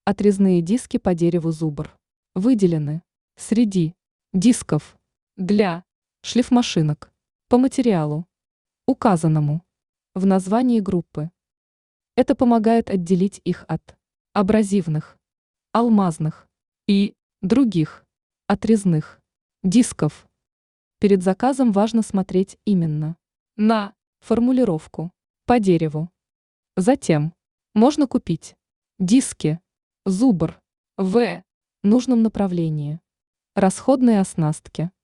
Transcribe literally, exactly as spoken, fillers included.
Отрезные диски по дереву зубр выделены среди дисков для шлифмашинок по материалу, указанному в названии группы. Это помогает отделить их от абразивных, алмазных и других отрезных дисков. Перед заказом важно смотреть именно на формулировку по дереву. Затем можно купить диски зубр в нужном направлении. Расходные оснастки.